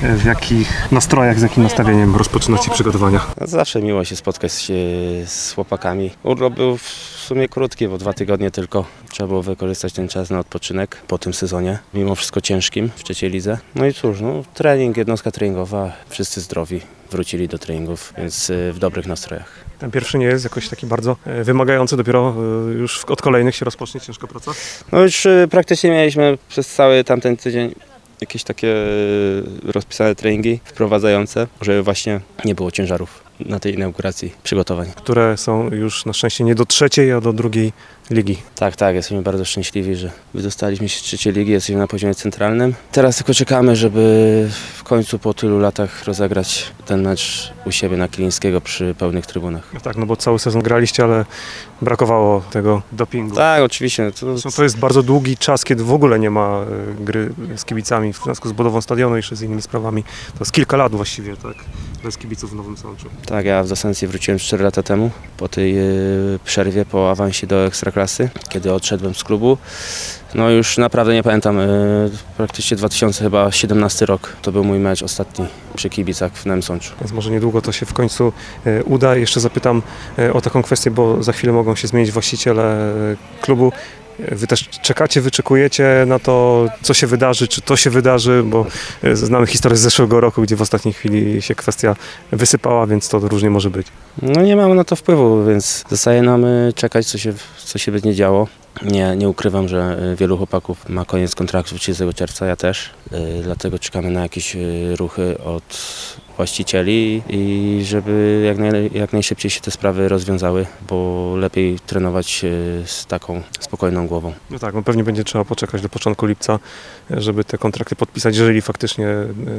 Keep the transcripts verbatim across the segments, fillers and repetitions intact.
W jakich nastrojach, z jakim nastawieniem rozpoczynacie przygotowania? Zawsze miło się spotkać się z chłopakami. Urlop był w sumie krótki, bo dwa tygodnie tylko. Trzeba było wykorzystać ten czas na odpoczynek po tym sezonie. Mimo wszystko ciężkim w trzeciej lidze. No i cóż, no, trening, jednostka treningowa, wszyscy zdrowi. Wrócili do treningów, więc w dobrych nastrojach. Ten pierwszy nie jest jakoś taki bardzo wymagający, dopiero już od kolejnych się rozpocznie ciężka praca? No już praktycznie mieliśmy przez cały tamten tydzień jakieś takie rozpisane treningi wprowadzające, żeby właśnie nie było ciężarów na tej inauguracji przygotowań. Które są już na szczęście nie do trzeciej, a do drugiej ligi. Tak, tak, jesteśmy bardzo szczęśliwi, że wydostaliśmy się z trzeciej ligi, jesteśmy na poziomie centralnym. Teraz tylko czekamy, żeby w końcu po tylu latach rozegrać ten mecz u siebie na Kilińskiego przy pełnych trybunach. No tak, no bo cały sezon graliście, ale brakowało tego dopingu. Tak, oczywiście. To, to jest bardzo długi czas, kiedy w ogóle nie ma gry z kibicami w związku z budową stadionu i jeszcze z innymi sprawami. To jest kilka lat właściwie, tak, bez kibiców w Nowym Sączu. Tak, ja w Zasencji wróciłem cztery lata temu, po tej yy, przerwie, po awansie do Ekstraklasy, kiedy odszedłem z klubu. No już naprawdę nie pamiętam, yy, praktycznie dwa tysiące siedemnasty rok to był mój mecz ostatni przy kibicach w Nowym Sączu. Więc może niedługo to się w końcu yy, uda. Jeszcze zapytam yy, o taką kwestię, bo za chwilę mogą się zmienić właściciele yy, klubu. Wy też czekacie, wyczekujecie na to, co się wydarzy, czy to się wydarzy, bo znamy historię z zeszłego roku, gdzie w ostatniej chwili się kwestia wysypała, więc to różnie może być. No nie mamy na to wpływu, więc zostaje nam czekać, co się, co się będzie działo. Nie, nie ukrywam, że wielu chłopaków ma koniec kontraktu trzydziestego czerwca, ja też. Dlatego czekamy na jakieś ruchy od właścicieli i żeby jak, naj, jak najszybciej się te sprawy rozwiązały, bo lepiej trenować z taką spokojną głową. No tak, no pewnie będzie trzeba poczekać do początku lipca, żeby te kontrakty podpisać, jeżeli faktycznie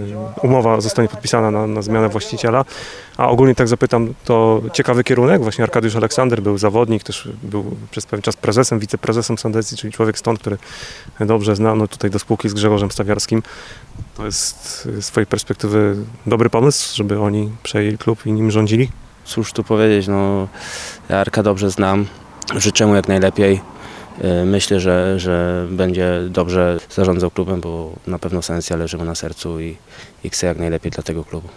umowa zostanie podpisana na, na zmianę właściciela. A ogólnie tak zapytam, to ciekawy kierunek, właśnie Arkadiusz Aleksander był zawodnik, też był przez pewien czas prezesem, wiceprezesem Sandecji, czyli człowiek stąd, który dobrze zna, no tutaj do spółki z Grzegorzem Stawiarskim. To jest z swojej perspektywy dobry pomysł, żeby oni przejęli klub i nim rządzili? Cóż tu powiedzieć, no ja Arka dobrze znam, życzę mu jak najlepiej. Myślę, że, że będzie dobrze zarządzał klubem, bo na pewno Sandecja leży mu na sercu i, i chce jak najlepiej dla tego klubu.